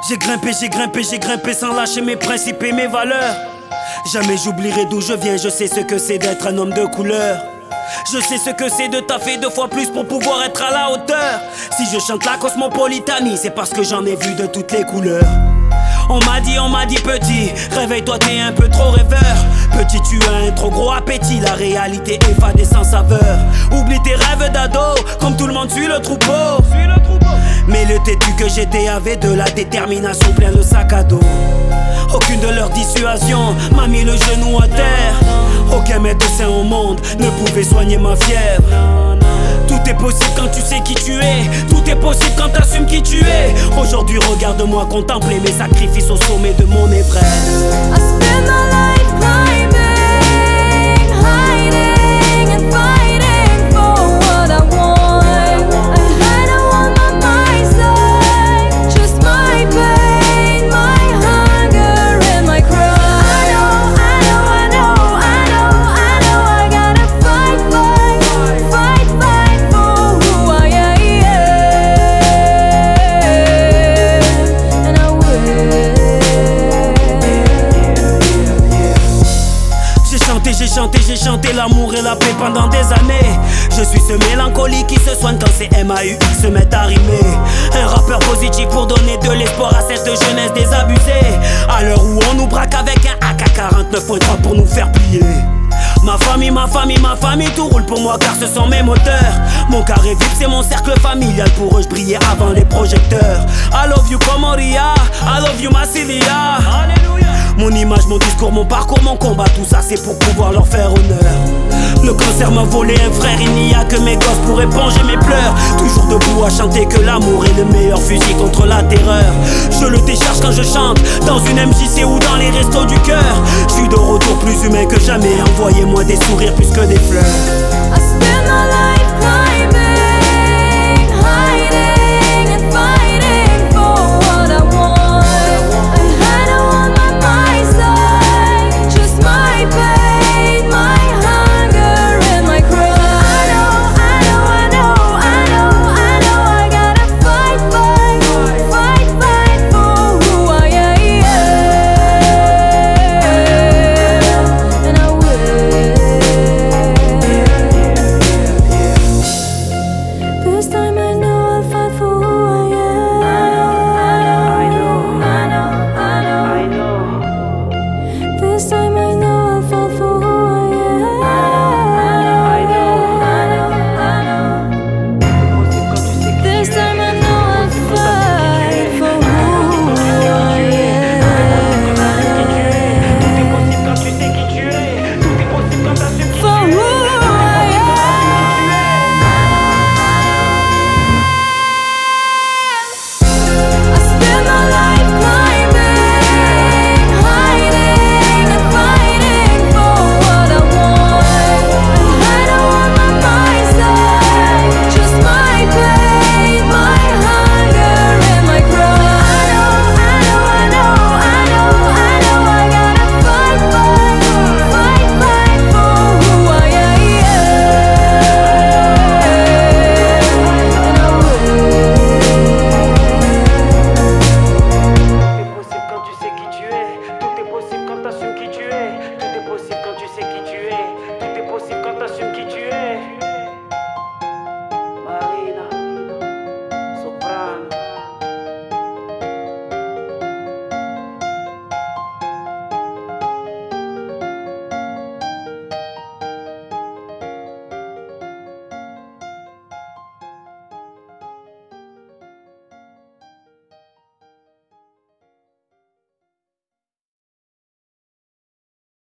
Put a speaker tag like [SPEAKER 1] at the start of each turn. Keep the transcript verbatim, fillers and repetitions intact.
[SPEAKER 1] J'ai grimpé, j'ai grimpé, j'ai grimpé sans lâcher mes principes et mes valeurs. Jamais j'oublierai d'où je viens, je sais ce que c'est d'être un homme de couleur. Je sais ce que c'est de taffer deux fois plus pour pouvoir être à la hauteur. Si je chante la cosmopolitanie, c'est parce que j'en ai vu de toutes les couleurs. On m'a dit, on m'a dit petit, réveille-toi t'es un peu trop rêveur. Petit tu as un trop gros appétit, la réalité est fade et sans saveur. Oublie tes rêves d'ado, comme tout le monde suit le troupeau. Mais le têtu que j'étais avait de la détermination plein le sac à dos. Aucune de leurs dissuasions m'a mis le genou à terre. Aucun médecin au monde ne pouvait soigner ma fièvre. Tout est possible quand tu sais qui tu es. Tout est possible quand t'assumes qui tu es. Aujourd'hui regarde-moi contempler mes sacrifices au sommet de mon Everest.
[SPEAKER 2] I spend my life climbing, hiding and fighting for what I want. I don't want my mind's like just my pain, my hunger and my cry. I know, I know, I know, I know, I know I gotta fight, fight, fight, fight for who I am, and I will.
[SPEAKER 1] J'ai chanté, j'ai chanté, j'ai chanté l'amour et la paix pendant des années. Je suis ce mélancolique qui se soigne quand c'est M A U X se met à rimer. Un rappeur positif pour donner de l'espoir à cette jeunesse désabusée. À l'heure où on nous braque avec un A K quarante-neuf point trois pour nous faire plier. Ma famille, ma famille, ma famille, tout roule pour moi car ce sont mes moteurs. Mon carré vif c'est mon cercle familial, pour eux je brillais avant les projecteurs. I love you Comoria, I love you Massilia. Alléluia. Mon image, mon discours, mon parcours, mon combat, tout ça c'est pour pouvoir leur faire honneur. Le cancer m'a volé un frère, il n'y a que mes gosses pour éponger mes pleurs. Toujours debout à chanter que l'amour est le meilleur fusil contre la terreur. Je le décharge quand je chante, dans une M J C ou dans les restos du cœur. Je suis de retour plus humain que jamais, envoyez-moi des sourires plus que des fleurs.
[SPEAKER 2] I spend my life